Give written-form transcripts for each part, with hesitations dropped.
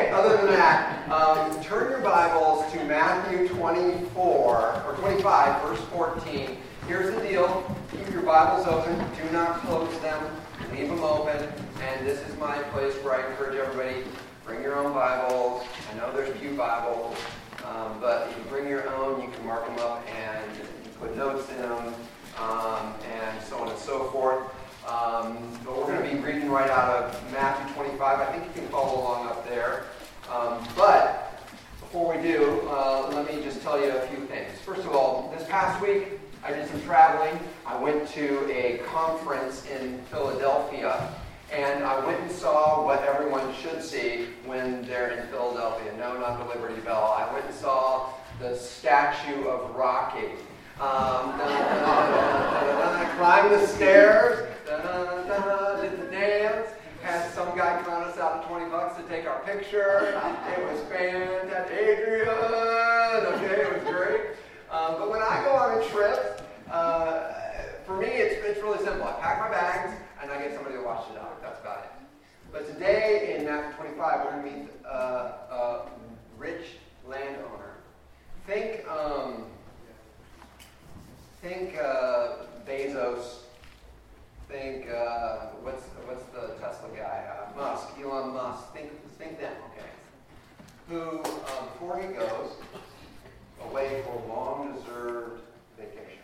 Okay, other than that, turn your Bibles to Matthew 24, or 25, verse 14. Here's the deal. Keep your Bibles open. Do not close them. Leave them open. And this is my place where I encourage everybody, bring your own Bibles. I know there's few Bibles, but you can bring your own. You can mark them up and you put notes in them, and so on and so forth. But we're going to be reading right out of Matthew 25. I think you can follow along up there. But before we do, let me just tell you a few things. First of all, this past week, I did some traveling. I went to a conference in Philadelphia, and I went and saw what everyone should see when they're in Philadelphia. No, not the Liberty Bell. I went and saw the statue of Rocky. Climbed the stairs, did the dance, had some guy count us out $20 to take our picture. It was fantastic. Adrian! Okay, it was great. But when I go on a trip, for me it's really simple. I pack my bags and I get somebody to watch the dog. That's about it. But today in Matthew 25, we're going to meet a rich landowner. Think Bezos. Think what's the Tesla guy? Musk, Elon Musk. Think them, okay? Who before he goes away for a long-deserved vacation,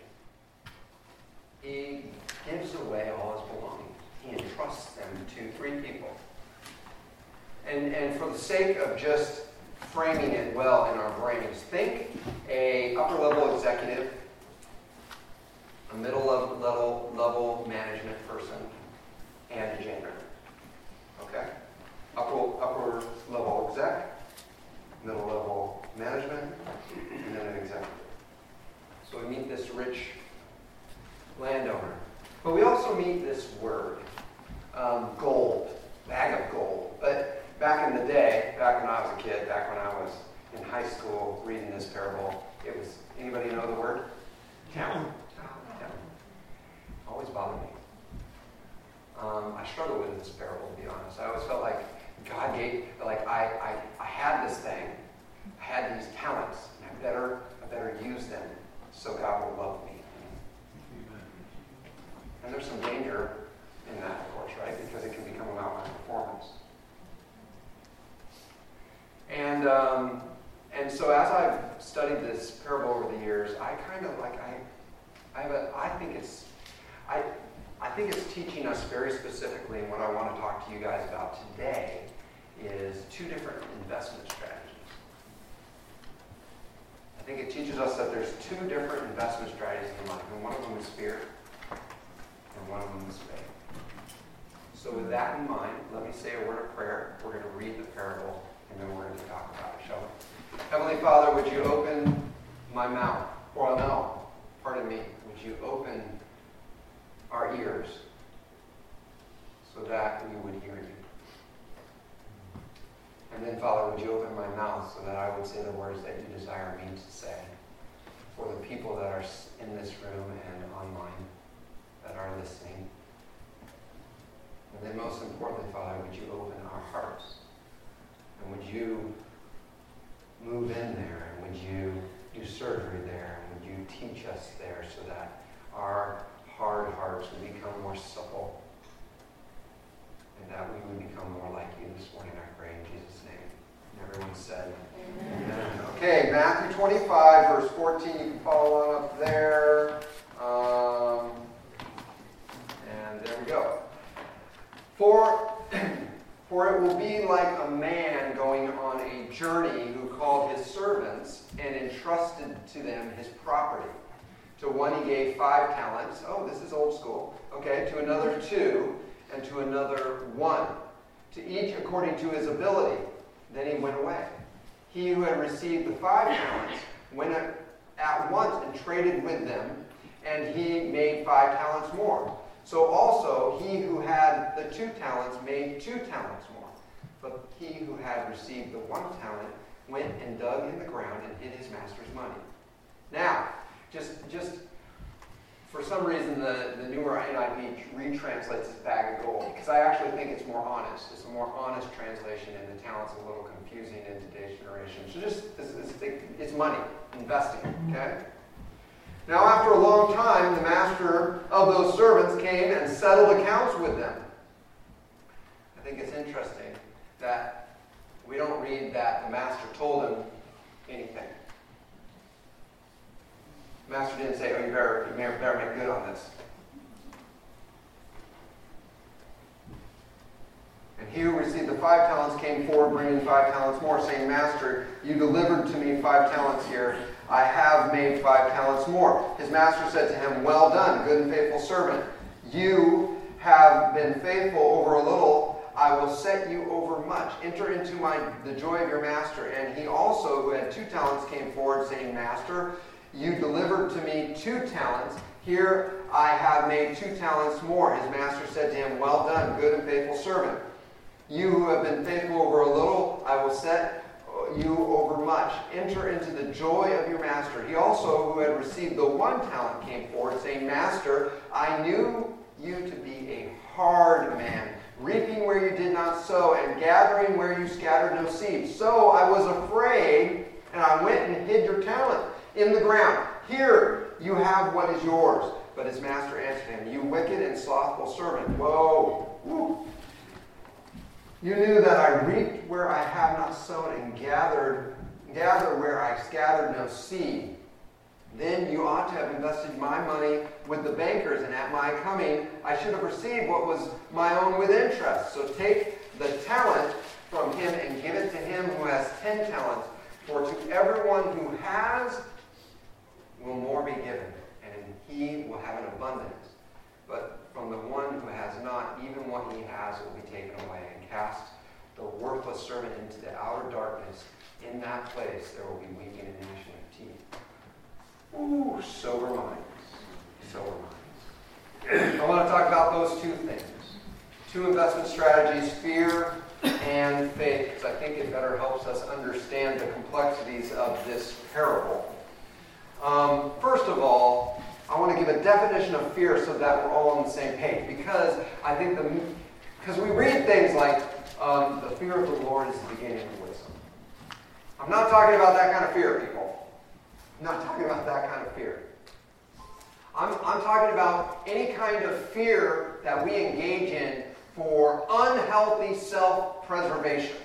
he gives away all his belongings. He entrusts them to 3 people. And for the sake of just framing it well in our brains, think a upper-level executive, a middle-level management person, and a janitor. Okay? Upper-level exec, middle-level management, and then an executive. So we meet this rich landowner. But we also meet this word, gold, bag of gold. But back in the day, back when I was a kid, back when I was in high school reading this parable, it was, anybody know the word? Talent. Always bothered me. I struggled with this parable, to be honest. I always felt like God gave, like I had this thing, I had these talents, and I better use them so God will love me. And there's some danger in that, of course, right? Because it can become about my performance. And so as I've studied this parable over the years, I kind of like I think it's teaching us very specifically, and what I want to talk to you guys about today is 2 different investment strategies. I think it teaches us that there's 2 different investment strategies in life, and one of them is fear, and one of them is faith. So with that in mind, let me say a word of prayer. We're going to read the parable, and then we're going to talk about it, shall we? Heavenly Father, would you open my mouth? Or no, pardon me. Would you open our ears so that we would hear you? And then, Father, would you open my mouth so that I would say the words that you desire me to say for the people that are in this room and online that are listening? And then most importantly, Father, would you open our hearts? And would you move in there? And would you do surgery there? And would you teach us there so that our hard hearts would become more supple, and that we would become more like you this morning, I pray in Jesus' name. And everyone said, Amen. Okay, Matthew 25, verse 14. You can follow along up there. And there we go. For it will be like a man going on a journey who called his servants and entrusted to them his property. To one he gave 5 talents. Oh, this is old school. Okay, to another 2, and to another 1. To each according to his ability. Then he went away. He who had received the 5 talents went at once and traded with them, and he made 5 talents more. So also he who had the 2 talents made 2 talents more. But he who had received the 1 talent went and dug in the ground and hid his master's money. Now, just for some reason, the newer NIV retranslates this bag of gold, because I actually think it's more honest. It's a more honest translation, and the talent's a little confusing. confusing in today's generation. So it's money, investing, okay? Now, after a long time, the master of those servants came and settled accounts with them. I think it's interesting that we don't read that the master told him anything. The master didn't say, oh, you better make good on this. And he who received the 5 talents came forward, bringing 5 talents more, saying, Master, you delivered to me 5 talents here. I have made 5 talents more. His master said to him, well done, good and faithful servant. You have been faithful over a little. I will set you over much. Enter into the joy of your master. And he also, who had 2 talents, came forward, saying, Master, you delivered to me 2 talents. Here I have made 2 talents more. His master said to him, well done, good and faithful servant. You who have been faithful over a little, I will set you over much. Enter into the joy of your master. He also, who had received the 1 talent, came forward, saying, Master, I knew you to be a hard man, reaping where you did not sow, and gathering where you scattered no seed. So I was afraid, and I went and hid your talent in the ground. Here you have what is yours. But his master answered him, you wicked and slothful servant. Whoa. Woo. You knew that I reaped where I have not sown and gathered where I scattered no seed. Then you ought to have invested my money with the bankers, and at my coming I should have received what was my own with interest. So take the talent from him and give it to him who has 10 talents. For to everyone who has will more be given, and he will have an abundance. But from the one who has not, even what he has will be taken away. And cast the worthless servant into the outer darkness. In that place there will be weeping and gnashing of teeth. Ooh, sober minds. Sober minds. I want to talk about those 2 things. 2 investment strategies, fear and faith, because I think it better helps us understand the complexities of this parable. First of all, I want to give a definition of fear so that we're all on the same page. Because I think because we read things like, the fear of the Lord is the beginning of wisdom. I'm not talking about that kind of fear, people. I'm not talking about that kind of fear. I'm talking about any kind of fear that we engage in for unhealthy self-preservation.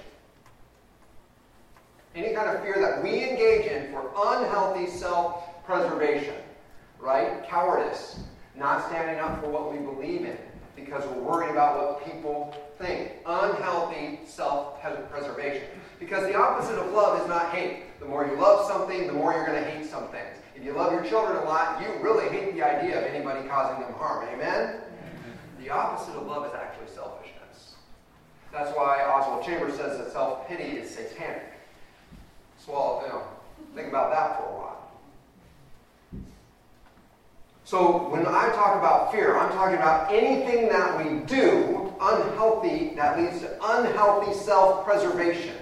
Any kind of fear that we engage in for unhealthy self-preservation. Right? Cowardice. Not standing up for what we believe in because we're worried about what people think. Unhealthy self-preservation. Because the opposite of love is not hate. The more you love something, the more you're going to hate some things. If you love your children a lot, you really hate the idea of anybody causing them harm. Amen? The opposite of love is actually selfishness. That's why Oswald Chambers says that self-pity is satanic. Think about that for a while. So when I talk about fear, I'm talking about anything that we do unhealthy that leads to unhealthy self-preservation.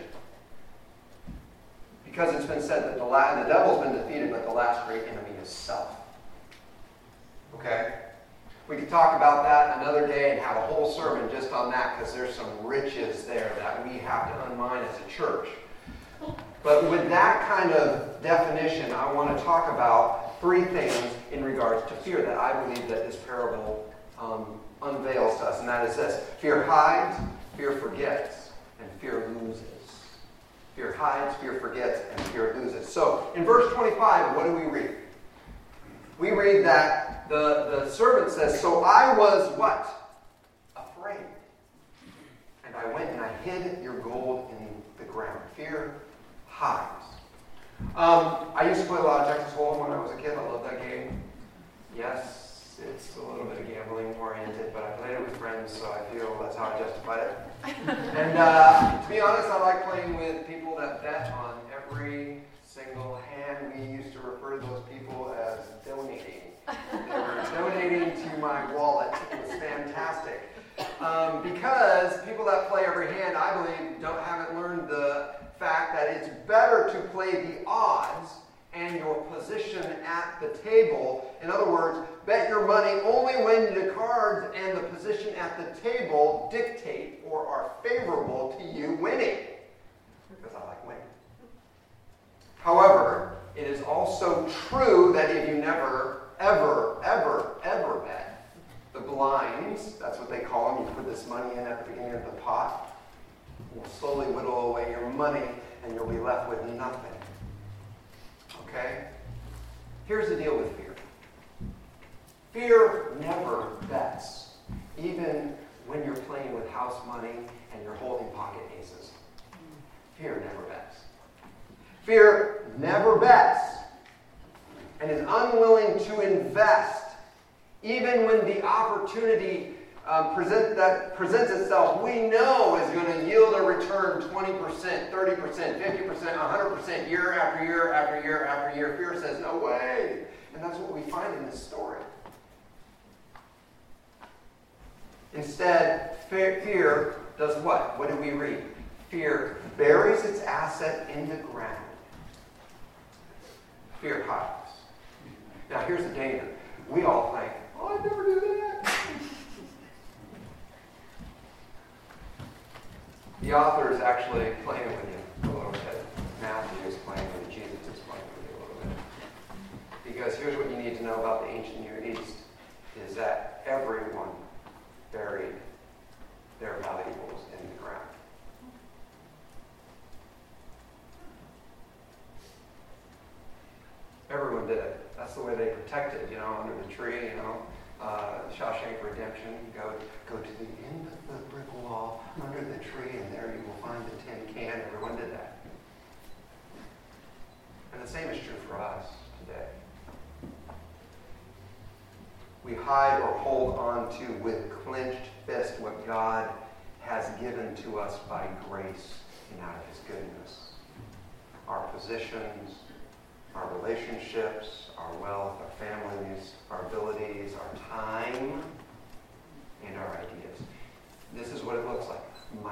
Because it's been said that the devil's been defeated, but the last great enemy is self. Okay? We could talk about that another day and have a whole sermon just on that, because there's some riches there that we have to unmine as a church. But with that kind of definition, I want to talk about 3 things in regards to fear that I believe that this parable unveils to us. And that is this. Fear hides, fear forgets, and fear loses. Fear hides, fear forgets, and fear loses. So, in verse 25, what do we read? We read that the servant says, so I was what? Afraid. And I went and I hid your gold in the ground. Fear hides. I used to play a lot of Texas Hold'em when I was a kid. I loved that game. Yes, it's a little bit of gambling oriented, but I played it with friends, so I feel that's how I justified it. And to be honest, I like playing with people that bet on every single hand. We used to refer to those people as donating. They were donating to my wallet. It was fantastic. Because people that play every hand, I believe, haven't learned the fact that it's better to play the odds and your position at the table. In other words, bet your money only when the cards and the position at the table dictate or are favorable to you winning. Because true that if you never, ever, ever, ever bet, the blinds, that's what they call them, you put this money in at the beginning of the pot, will slowly whittle away your money, and you'll be left with nothing. Okay? Here's the deal with fear. Fear never bets, even when you're playing with house money and you're holding pocket aces. Fear never bets. Fear never bets and is unwilling to invest, even when the opportunity presents itself, we know is going to yield a return 20%, 30%, 50%, 100% year after year after year after year. Fear says, no way. And that's what we find in this story. Instead, fear does what? What do we read? Fear buries its asset in the ground. Fear hides. Now, here's the danger. We all think, oh, I'd never do that. The author is actually playing with you a little bit. Matthew is playing with you. Jesus is playing with you a little bit. Because here's what you need to know about the ancient Near East, is that everyone buried their valuables in the ground. Everyone did it. That's the way they protected, under the tree, Shawshank Redemption. Go to the end of the brick wall, under the tree, and there you will find the tin can. Everyone did that. And the same is true for us today. We hide or hold on to with clenched fist what God has given to us by grace and out of his goodness. Our positions, our relationships, our wealth, our families, our abilities, our time, and our ideas. This is what it looks like. Mine.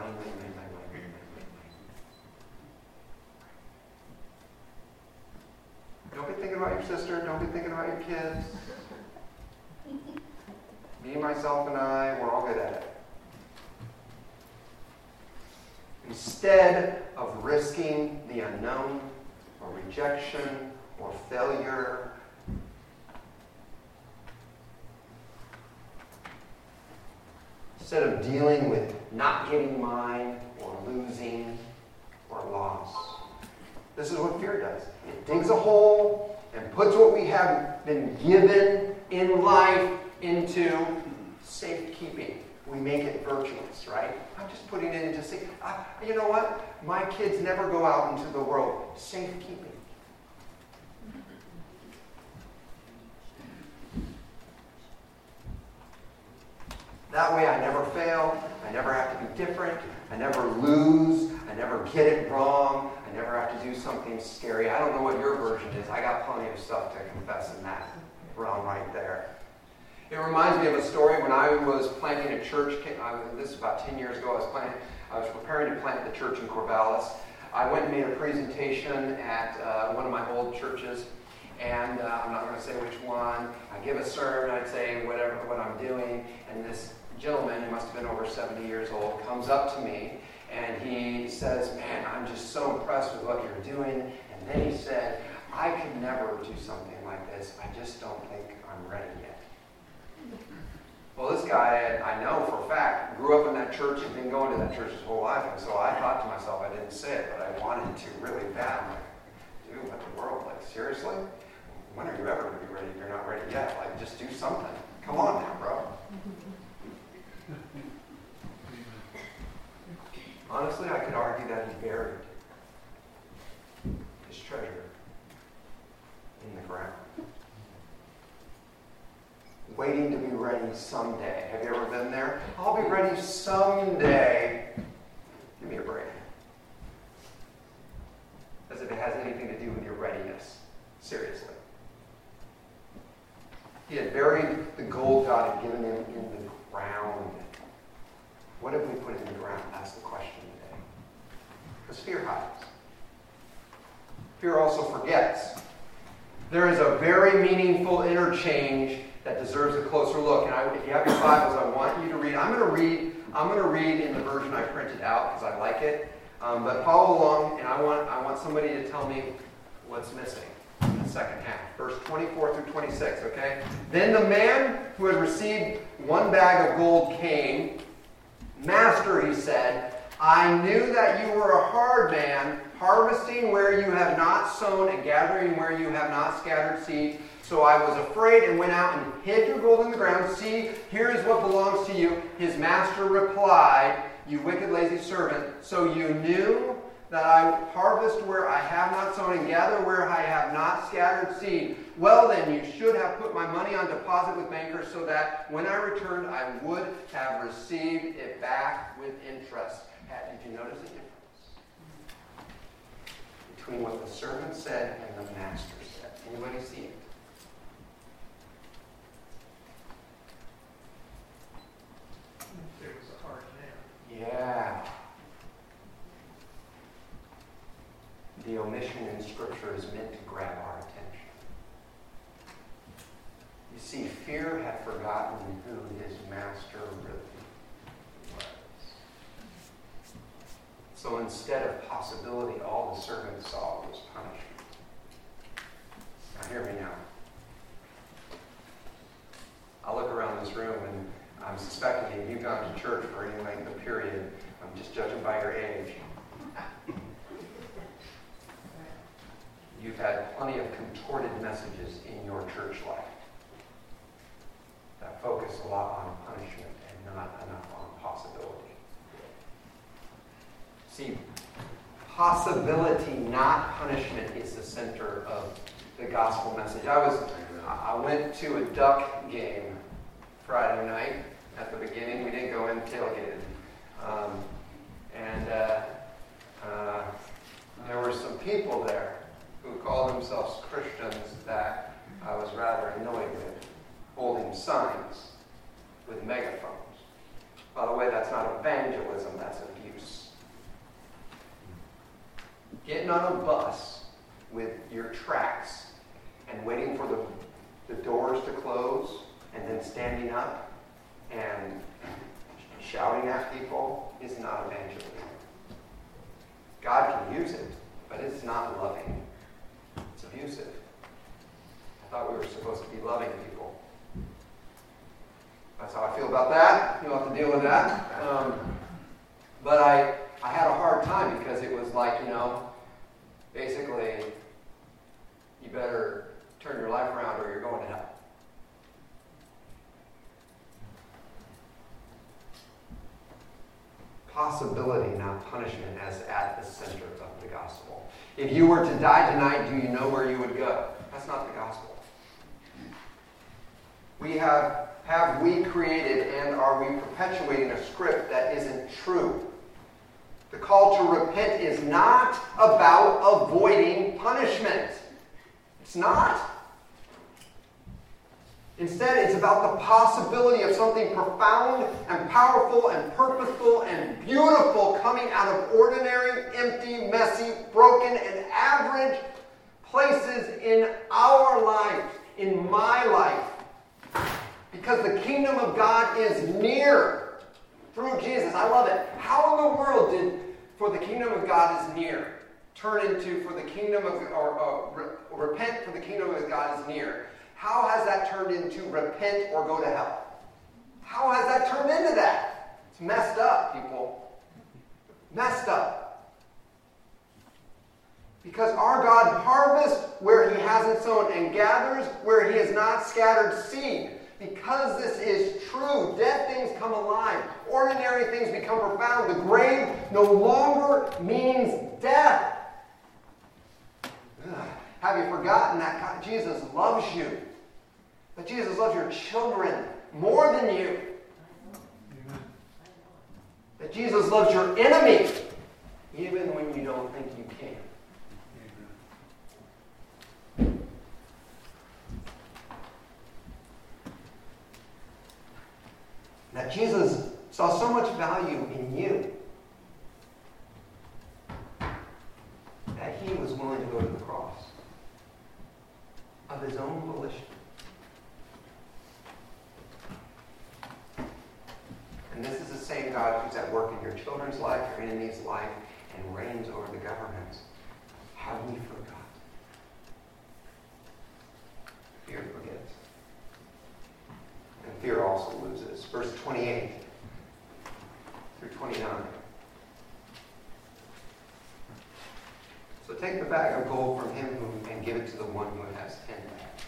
Don't be thinking about your sister. Don't be thinking about your kids. Me, myself, and I, we're all good at it. Instead of risking the unknown or rejection or failure, instead of dealing with not getting mine or losing or loss, this is what fear does. It digs a hole and puts what we have been given in life into safekeeping. We make it virtuous, right? I'm just putting it into safe. You know what? My kids never go out into the world. Safekeeping. That way I never fail. I never have to be different. I never lose. I never get it wrong. I never have to do something scary. I don't know what your version is. I got plenty of stuff to confess in that realm right there. It reminds me of a story when I was planting a church. This is about 10 years ago. I was preparing to plant the church in Corvallis. I went and made a presentation at one of my old churches, and I'm not going to say which one. I give a sermon. I'd say what I'm doing, and this gentleman, who must have been over 70 years old, comes up to me, and he says, "Man, I'm just so impressed with what you're doing." And then he said, "I could never do something like this. I just don't think I'm ready yet." Well, this guy, I know for a fact, grew up in that church and been going to that church his whole life. And so I thought to myself, I didn't say it, but I wanted to really bad. I'm like, dude, what the world? Like, seriously? When are you ever going to be ready if you're not ready yet? Like, just do something. Come on now, bro. Honestly, I could argue that he buried his treasure in the ground, waiting to be ready someday. Have you ever been there? I'll be ready someday. Give me a break. As if it has anything to do with your readiness. Seriously. He had buried the gold God had given him in the ground. What have we put in the ground? That's the question today. Because fear hides. Fear also forgets. There is a very meaningful interchange that deserves a closer look. And if you have your Bibles, I want you to read. I'm going to read in the version I printed out because I like it. But follow along, and I want somebody to tell me what's missing. the second half. Verse 24 through 26, okay? Then the man who had received 1 bag of gold came. Master, he said, I knew that you were a hard man, harvesting where you have not sown and gathering where you have not scattered seed. So I was afraid and went out and hid your gold in the ground. See, here is what belongs to you. His master replied, you wicked, lazy servant. So you knew that I harvest where I have not sown and gather where I have not scattered seed. Well then, you should have put my money on deposit with bankers so that when I returned, I would have received it back with interest. Did you notice the difference between what the servant said and the master said? Anybody see it? It was a hard man. Yeah. The omission in Scripture is meant to grab our attention. You see, fear had forgotten who his master really was. So instead of possibility, all the servant saw was punishment. Now hear me now. I look around this room and I'm suspecting that you've gone to church for any length of period. I'm just judging by your age. You've had plenty of contorted messages in your church life that focus a lot on punishment and not enough on possibility. See, possibility, not punishment, is the center of the gospel message. I went to a Duck game Friday night at the beginning. We didn't go in tailgated. There were some people there who called themselves Christians that I was rather annoyed with, holding signs with megaphones. By the way, that's not evangelism, that's abuse. Getting on a bus with your tracts and waiting for the doors to close and then standing up and shouting at people is not evangelism. God can use it, but it's not loving. It's abusive. I thought we were supposed to be loving people. That's how I feel about that. You'll have to deal with that. But I had a hard time because it was like, basically, you better turn your life around or you're going to hell. Possibility, not punishment, as at the center of the gospel. If you were to die tonight, do you know where you would go? That's not the gospel. Have we created and are we perpetuating a script that isn't true? The call to repent is not about avoiding punishment. It's not. Instead, it's about the possibility of something profound and powerful and purposeful and beautiful coming out of ordinary, empty, messy, broken, and average places in our life, in my life. Because the kingdom of God is near through Jesus. I love it. How in the world did for the kingdom of God is near turn into for the kingdom of, repent for the kingdom of God is near? How has that turned into repent or go to hell? How has that turned into that? It's messed up, people. Messed up. Because our God harvests where he hasn't sown and gathers where he has not scattered seed. Because this is true, dead things come alive. Ordinary things become profound. The grave no longer means death. Have you forgotten that God, Jesus loves you? That Jesus loves your children more than you. That Jesus loves your enemy even when you don't think you can. That Jesus saw so much value in you that he was willing to go to the cross of his own volition. And this is the same God who's at work in your children's life, your enemy's life, and reigns over the governments. Have we forgotten? also loses. Verse 28 through 29. So take the bag of gold from him and give it to the one who has 10 bags.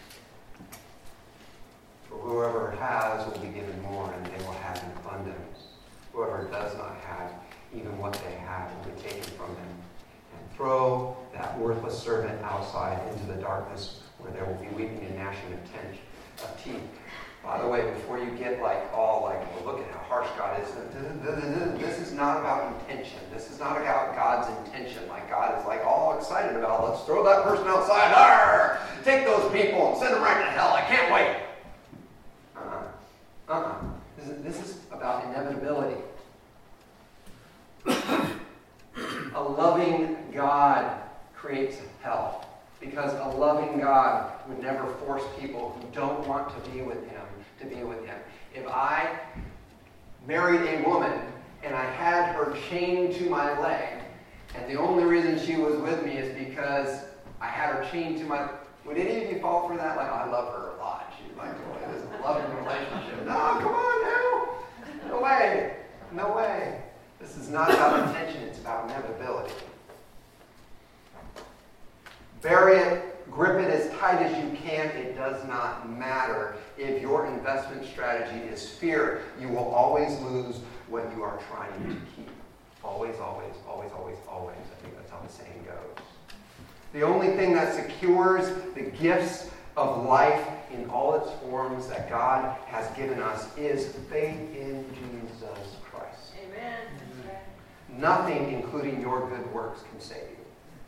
For whoever has will be given more, and they will have in abundance. Whoever does not have, even what they have will be taken from them. And throw that worthless servant outside into the darkness, where there will be weeping and gnashing of teeth. By the way, before you get well, look at how harsh God is. This is not about intention. This is not about God's intention. God is all excited about, let's throw that person outside. Arr! Take those people and send them right to hell. I can't wait. This is about inevitability. A loving God creates hell, because a loving God would never force people who don't want to be with him to be with him. If I married a woman and I had her chained to my leg, and the only reason she was with me is because I had her chained to my... Would any of you fall for that? I love her a lot. She's this loving relationship. No, come on now. No way. No way. This is not about intention. It's about inevitability. Bury it, grip it as tight as you can. It does not matter. If your investment strategy is fear, you will always lose what you are trying to keep. Always, always, always, always, always. I think that's how the saying goes. The only thing that secures the gifts of life in all its forms that God has given us is faith in Jesus Christ. Amen. Nothing, including your good works, can save you.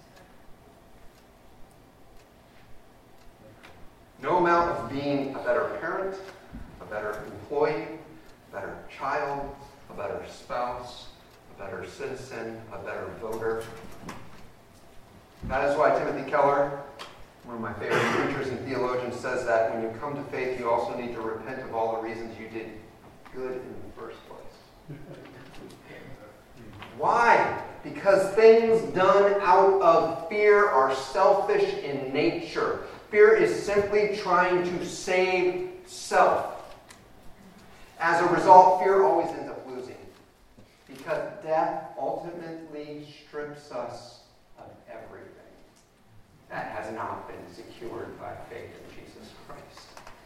No amount of being a better parent, a better employee, a better child, a better spouse, a better citizen, a better voter. That is why Timothy Keller, one of my favorite preachers and theologians, says that when you come to faith, you also need to repent of all the reasons you did good in the first place. Why? Because things done out of fear are selfish in nature. Fear is simply trying to save self. As a result, fear always ends up losing, because death ultimately strips us of everything that has not been secured by faith in Jesus Christ.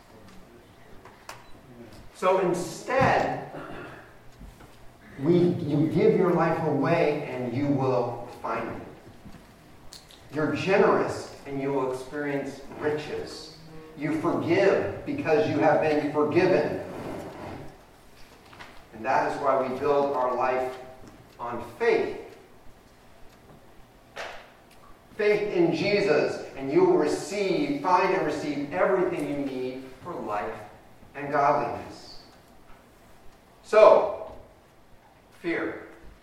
So instead, you give your life away and you will find it. You're generous and you will experience riches. You forgive because you have been forgiven. And that is why we build our life on faith. Faith in Jesus, and you will find and receive everything you need for life and godliness. So, fear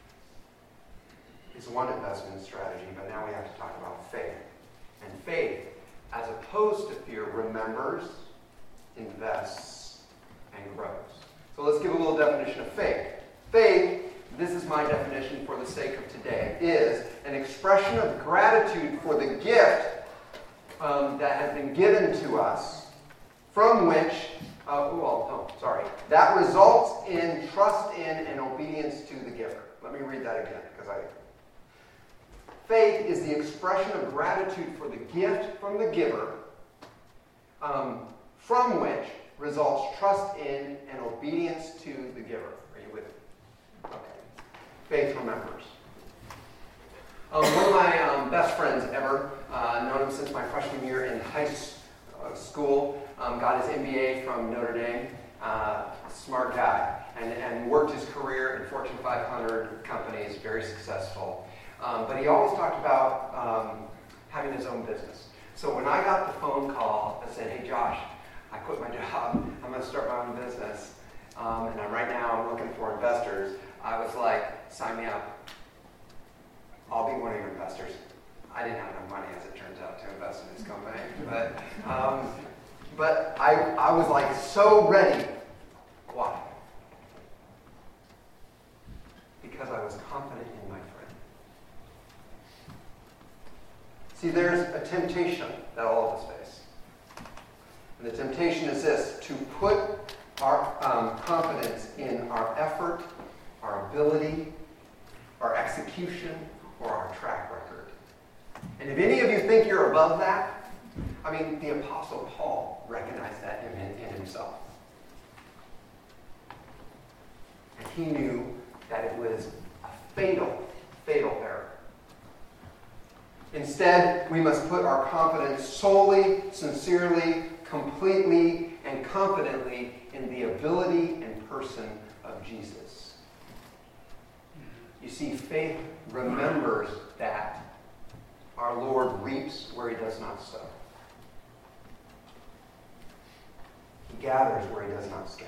is one investment strategy, but now we have to talk about faith. And faith, as opposed to fear, remembers, invests, and grows. So let's give a little definition of faith. Faith, this is my definition for the sake of today, is an expression of gratitude for the gift that has been given to us, from which, that results in trust in and obedience to the giver. Let me read that again, faith is the expression of gratitude for the gift from the giver, from which results trust in and obedience to the giver. Are you with me? Okay. Faith remembers. One of my best friends ever, known him since my freshman year in high school, got his MBA from Notre Dame. Smart guy, and worked his career in Fortune 500 companies, very successful. But he always talked about having his own business. So when I got the phone call that said, "Hey Josh, I quit my job, I'm going to start my own business, and right now I'm looking for investors," I was like, "Sign me up. I'll be one of your investors." I didn't have enough money, as it turns out, to invest in this company, but I was like so ready. Why? Because I was confident in my friend. See, there's a temptation that all of us face. And the temptation is this: to put our confidence in our effort, our ability, our execution, or our track record. And if any of you think you're above that, I mean, the Apostle Paul recognized that in himself. And he knew that it was a fatal error. Instead, we must put our confidence solely, sincerely, completely, and confidently in the ability and person of Jesus. You see, faith remembers that our Lord reaps where he does not sow. He gathers where he does not scatter.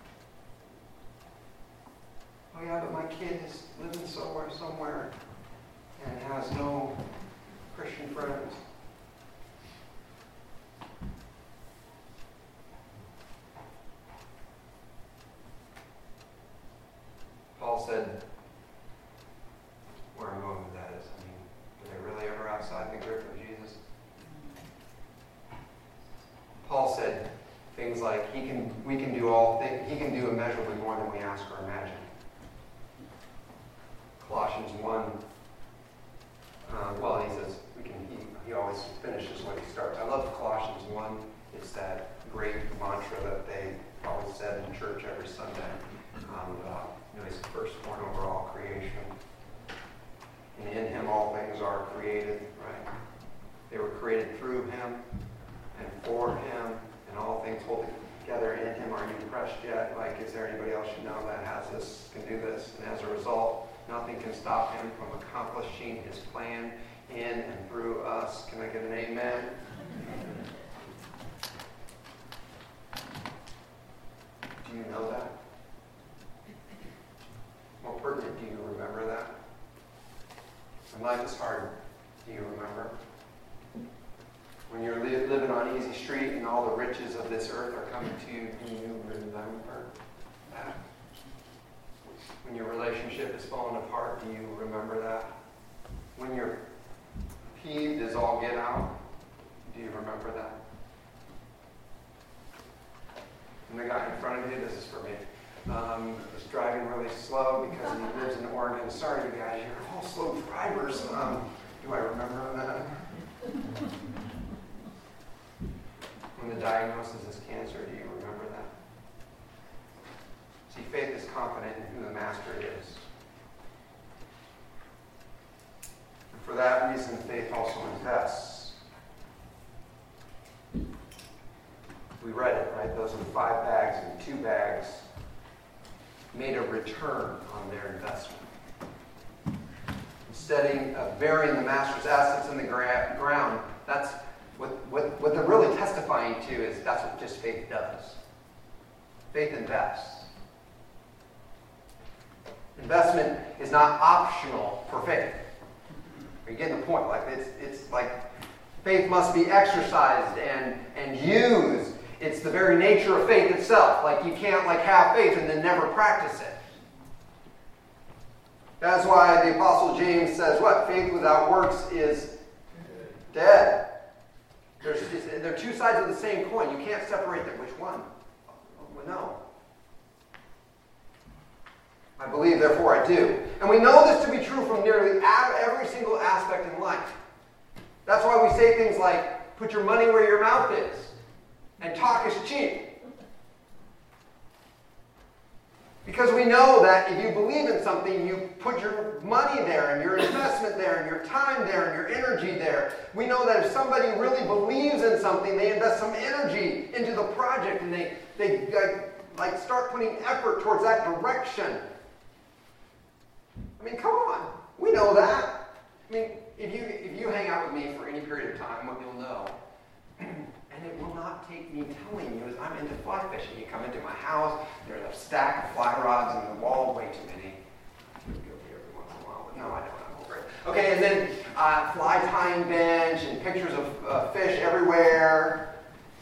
Oh yeah, but my kid is living somewhere and has no Christian friends. Paul said, where I'm going with that is, are they really ever outside the grip of Jesus? Paul said things like, we can do all things, he can do immeasurably more than we ask or imagine. Colossians 1, he says, he always finishes what he starts. I love Colossians 1. It's that great mantra that they probably said in church every Sunday. He's the firstborn over all creation. And in him all things are created, right? They were created through him and for him, and all things hold together in him. Are you impressed yet? Like, is there anybody else you know that has this, can do this? And as a result, nothing can stop him from accomplishing his plan in and through us. Can I get an amen? Do you know that? More pertinent, do you remember that? When life is hard, do you remember? When you're living on easy street and all the riches of this earth are coming to you, do you remember that? When your relationship is falling apart, do you remember that? When you're peeved as all get out, do you remember that? And the guy in front of you, this is for me, was driving really slow because he lives in Oregon. Sorry, you guys, you're all slow drivers. Do I remember that? When the diagnosis is cancer, do you remember that? See, faith is confident in who the master is. And for that reason, faith also invests. We read it, right? Those are the 5 bags and 2 bags made a return on their investment. Instead of burying the master's assets in the ground, that's what they're really testifying to is that's what just faith does. Faith invests. Investment is not optional for faith. Are you getting the point? Like it's like faith must be exercised and used. It's the very nature of faith itself. Like you can't have faith and then never practice it. That's why the Apostle James says what? Faith without works is dead. They're 2 sides of the same coin. You can't separate them. Which one? Well, no. I believe, therefore I do. And we know this to be true from nearly every single aspect in life. That's why we say things like, put your money where your mouth is. And talk is cheap. Because we know that if you believe in something, you put your money there and your investment there and your time there and your energy there. We know that if somebody really believes in something, they invest some energy into the project and they start putting effort towards that direction. I mean, come on. We know that. I mean, if you hang out with me for any period of time, what you'll know, and it will not take me telling you, is I'm into fly fishing. You come into my house, there's a stack of fly rods on the wall, way too many. I'm guilty every once in a while, but no, I don't. I'm over it. Okay, and then fly tying bench and pictures of fish everywhere.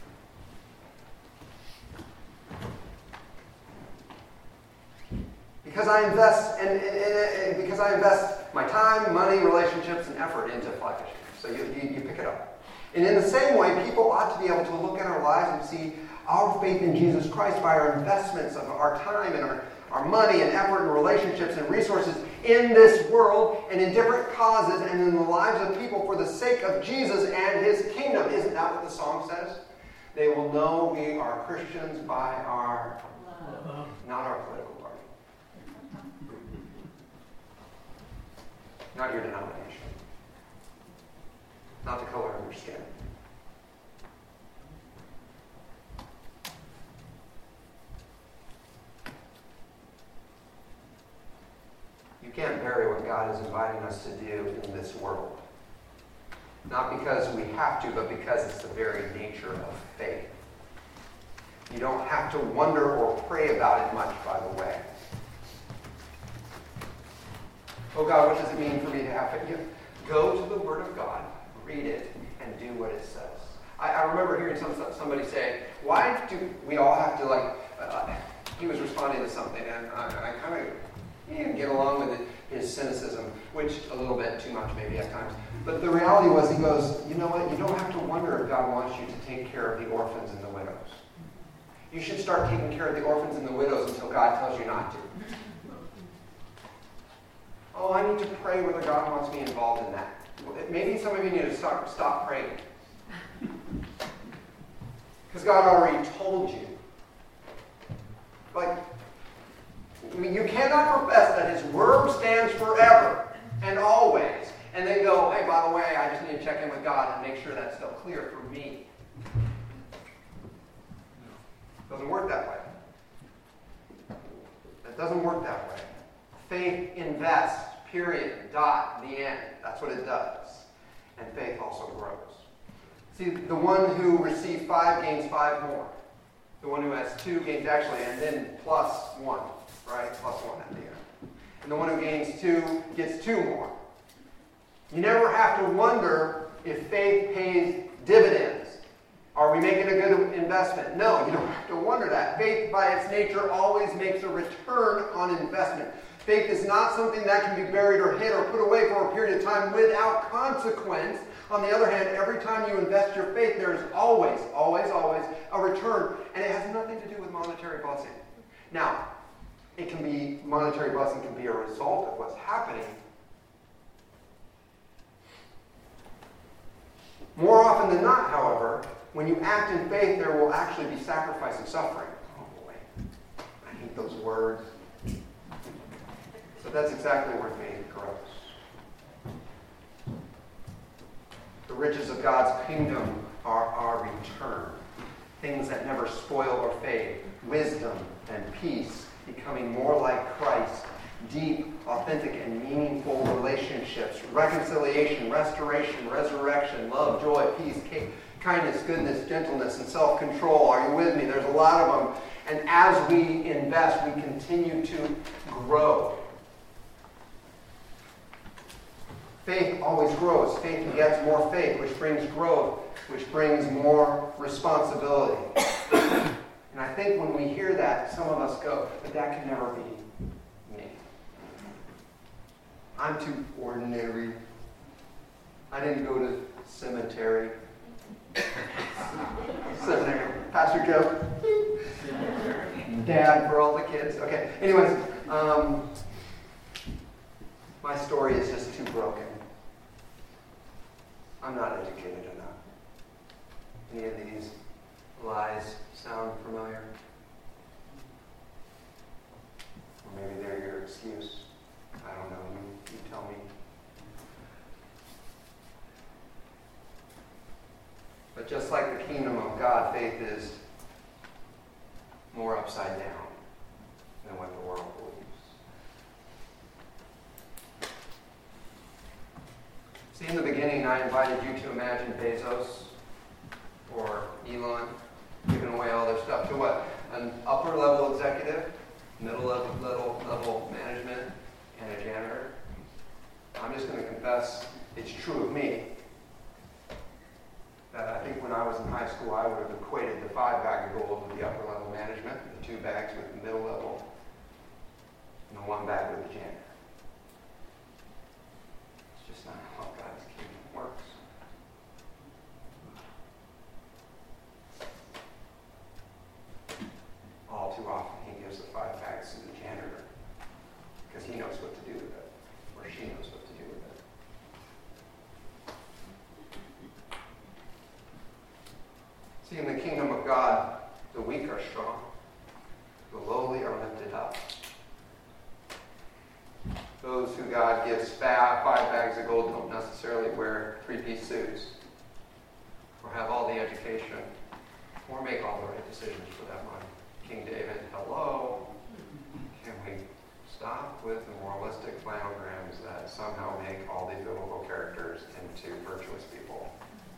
Because I invest and because I invest my time, money, relationships, and effort into fly fishing. So you pick it up. And in the same way, people ought to be able to look at our lives and see our faith in Jesus Christ by our investments of our time and our money and effort and relationships and resources in this world and in different causes and in the lives of people for the sake of Jesus and his kingdom. Isn't that what the song says? They will know we are Christians by our love, not our political party. Not your denomination. Not the color of your skin. You can't bury what God is inviting us to do in this world. Not because we have to, but because it's the very nature of faith. You don't have to wonder or pray about it much, by the way. Oh God, what does it mean for me to have faith? Go to the Word of God, read it, and do what it says. I remember hearing somebody say, why do we all have to, he was responding to something, and I kind of get along with his cynicism, which a little bit too much maybe at times. But the reality was, he goes, you know what, you don't have to wonder if God wants you to take care of the orphans and the widows. You should start taking care of the orphans and the widows until God tells you not to. Oh, I need to pray whether God wants me involved in that. Maybe some of you need to stop praying. Because God already told you. You cannot profess that his word stands forever and always, and then go, hey, by the way, I just need to check in with God and make sure that's still clear for me. It doesn't work that way. It doesn't work that way. Faith invests, period, dot, the end. That's what it does. And faith also grows. See, the one who received 5 gains 5 more. The one who has 2 gains actually, and then plus 1, right? Plus 1 at the end. And the one who gains 2 gets 2 more. You never have to wonder if faith pays dividends. Are we making a good investment? No, you don't have to wonder that. Faith, by its nature, always makes a return on investment. Faith is not something that can be buried or hid or put away for a period of time without consequence. On the other hand, every time you invest your faith, there is always, always, always a return. And it has nothing to do with monetary blessing. Now, monetary blessing can be a result of what's happening. More often than not, however, when you act in faith, there will actually be sacrifice and suffering. Oh boy, I hate those words. So that's exactly where faith grows. The riches of God's kingdom are our return. Things that never spoil or fade. Wisdom and peace, becoming more like Christ. Deep, authentic, and meaningful relationships. Reconciliation, restoration, resurrection, love, joy, peace, kindness, goodness, gentleness, and self-control. Are you with me? There's a lot of them. And as we invest, we continue to grow. Faith always grows. Faith begets more faith, which brings growth, which brings more responsibility. And I think when we hear that, some of us go, but that can never be me. I'm too ordinary. I didn't go to cemetery. Seminary. Pastor Joe. Dad for all the kids. Okay. Anyways, my story is just too broken. I'm not educated enough. Any of these lies sound familiar? Or maybe they're your excuse. I don't know. You tell me. But just like the kingdom of God, faith is more upside down than what the world believes. See, in the beginning, I invited you to imagine Bezos or Elon giving away all their stuff to what? An upper level executive, middle level management, and a janitor. I'm just going to confess it's true of me that I think when I was in high school, I would have equated the 5 bag of gold with the upper level management, the 2 bags with the middle level, and the 1 bag with the janitor. It's just not how God's kingdom works. told, don't necessarily wear three-piece suits or have all the education or make all the right decisions for that money. King David, hello. Can we stop with the moralistic planograms that somehow make all these biblical characters into virtuous people?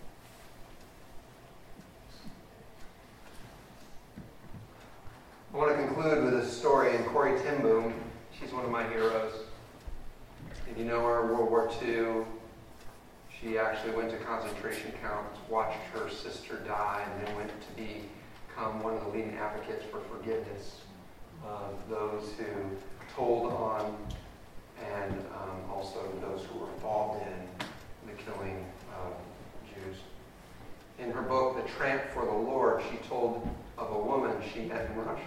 I want to conclude with a story in Corrie ten Boom. She's one of my heroes. If you know her, World War II, she actually went to concentration camps, watched her sister die, and then went to become one of the leading advocates for forgiveness of those who told on and also those who were involved in the killing of Jews. In her book, The Tramp for the Lord, she told of a woman she met in Russia.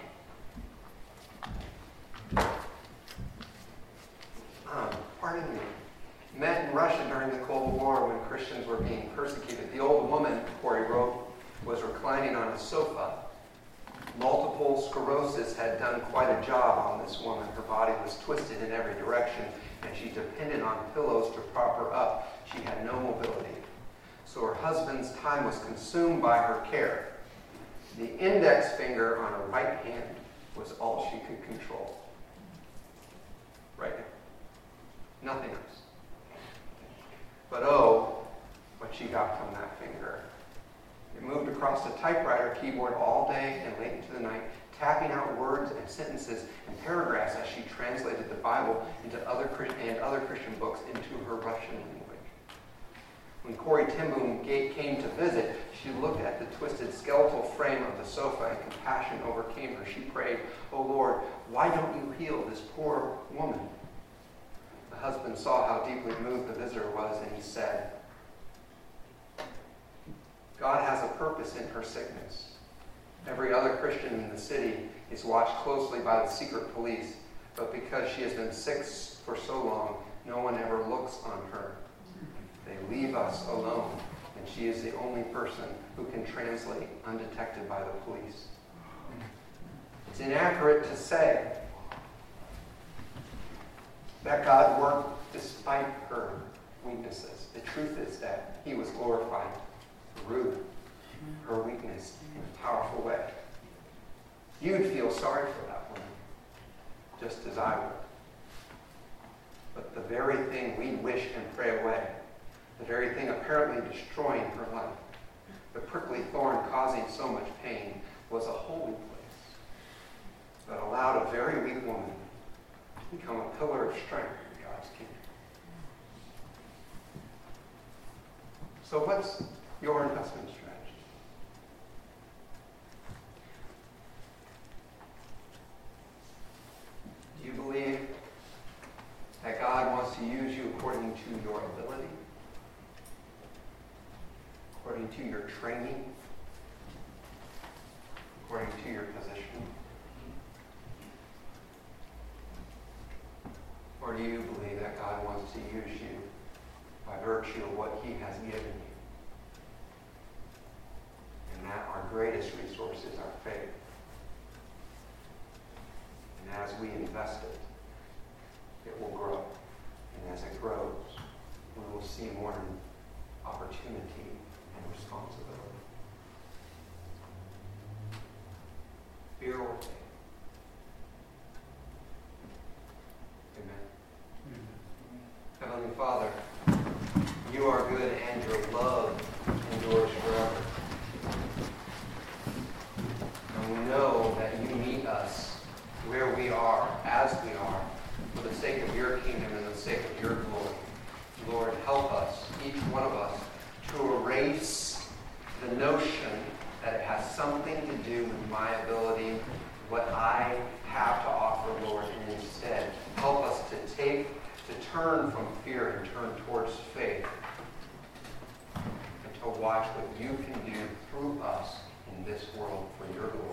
Met in Russia during the Cold War when Christians were being persecuted. The old woman, Corrie wrote, was reclining on a sofa. Multiple sclerosis had done quite a job on this woman. Her body was twisted in every direction, and she depended on pillows to prop her up. She had no mobility. So her husband's time was consumed by her care. The index finger on her right hand was all she could control. Right now. Nothing else. But oh, what she got from that finger. It moved across the typewriter keyboard all day and late into the night, tapping out words and sentences and paragraphs as she translated the Bible into other Christian books into her Russian language. When Corrie ten Boom came to visit, she looked at the twisted skeletal frame of the sofa and compassion overcame her. She prayed, "Oh Lord, why don't you heal this poor woman?" The husband saw how deeply moved the visitor was, and he said, "God has a purpose in her sickness. Every other Christian in the city is watched closely by the secret police, but because she has been sick for so long, no one ever looks on her. They leave us alone, and she is the only person who can translate undetected by the police." It's inaccurate to say that God worked despite her weaknesses. The truth is that he was glorified through her weakness in a powerful way. You'd feel sorry for that woman, just as I would. But the very thing we wish and pray away, the very thing apparently destroying her life, the prickly thorn causing so much pain, was a holy place that allowed a very weak woman to become a pillar of strength in God's kingdom. So what's your investment strategy? Do you believe that God wants to use you according to your ability? According to your training? According to your position? Or do you believe that God wants to use you by virtue of what he has given you? And that our greatest resource is our faith. And as we invest it, it will grow. And as it grows, we will see more opportunity and responsibility. Fear or faith? Amen. Heavenly Father, you are good and your love endures forever. And we know that you meet us where we are, as we are, for the sake of your kingdom and the sake of your glory. Lord, help us, each one of us, to erase the notion that it has something to do with my ability, what I have to offer, Lord, and instead help us to turn from fear and turn towards faith, and to watch what you can do through us in this world for your glory.